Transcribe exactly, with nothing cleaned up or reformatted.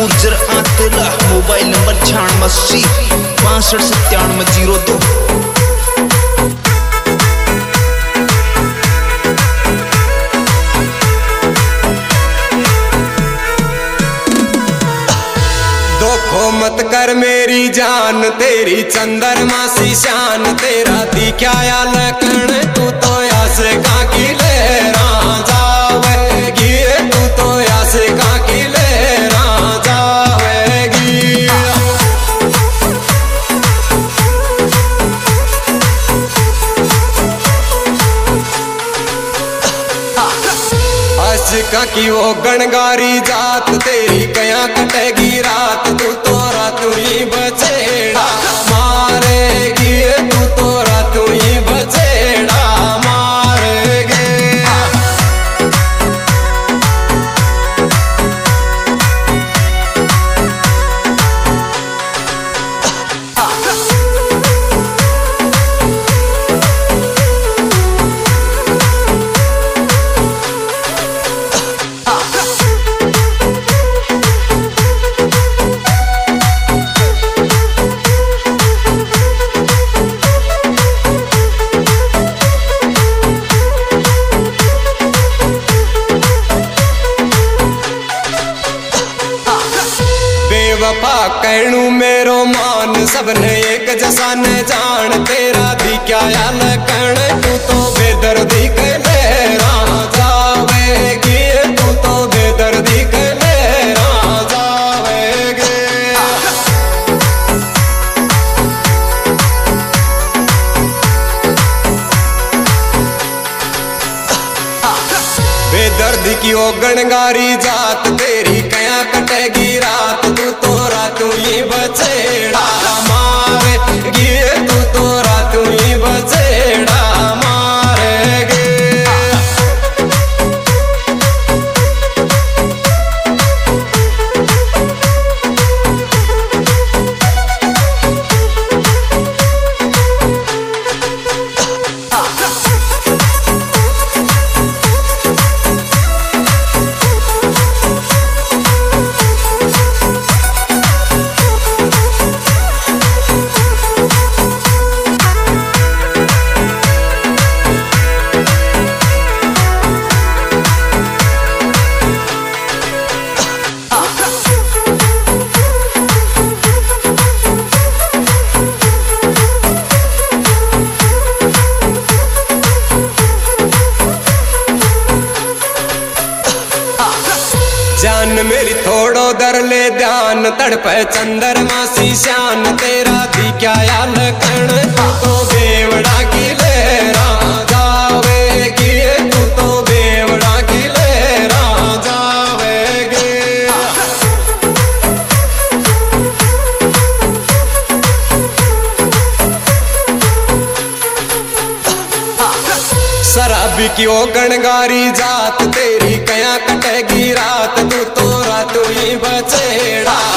गुजर आतला mobile number छियानवे अस्सी बासठ सत्तानवे जीरो दो। धोखो मत कर मेरी जान, तेरी चंद्रमा सी शान, तेरा दिखा या लखन तू तो ऐसे का की लहरा जावेगी, तू तो ऐसे का की लहरा जावेगी। आशिका की वो गणगारी जात, तेरी कया कटेगी रात, तू तो रात ही बचेड़ा मारेगी, तू तो रात ही बचेड़ा मारेगी। बेवफा कहणू मेरो मान, सबने एक जैसा न जान, तेरा दिखा या लखन तू तो बेदर्दी के लहरा जावेगी, तू तो बेदर्दी के लहरा जावेगी। बेदर्दी की ओ गणगारी जात, तेरी कया कटेगी रात, तू तो रात ही बचेड़ा मारेगी, तू तो रात ही बचेड़ा मारेगी। जान मेरी थोड़ो दर ले ध्यान, तड़पे चंद्रमा सी शान, तेरा दिखा या लखन तू तो बेवड़ा की लहरा जावेगी, तू तो बेवड़ा की लहरा जावेगी। शराबी की ओ गणगारी जात, तेरी कया कटेगी रात, तू तो रात ही बचेड़ा